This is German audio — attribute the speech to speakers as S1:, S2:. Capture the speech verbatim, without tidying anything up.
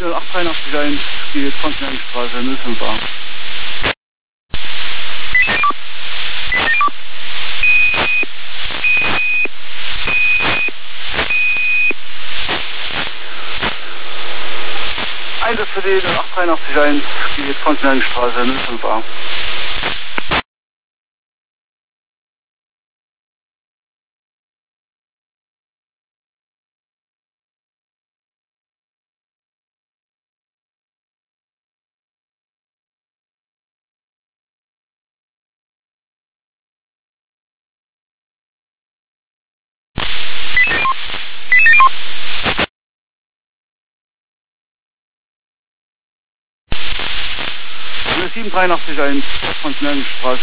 S1: null acht drei eins geht Kontinentalstraße null fünf A. Einsatz für die null acht drei eins geht Kontinentalstraße null fünf A. null sieben drei eins Kontinentalstraße